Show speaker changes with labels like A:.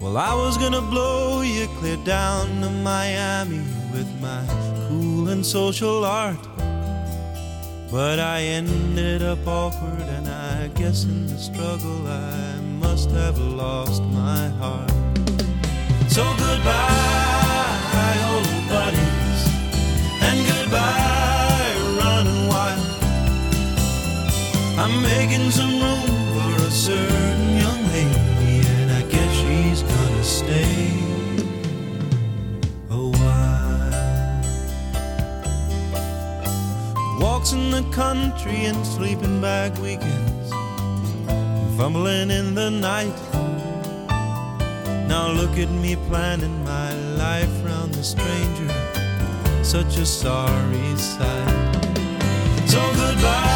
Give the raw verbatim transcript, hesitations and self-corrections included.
A: Well, I was gonna blow you clear down to Miami with my cool and social art, but I ended up awkward, and I guess in the struggle I must have lost my heart. So goodbye, old buddies, and goodbye, running wild. I'm making some room for a certain young lady, and I guess she's gonna stay a while. Walks in the country and sleeping bag weekends, fumbling in the night. Now look at me planning my life round the stranger, such a sorry sight. So goodbye,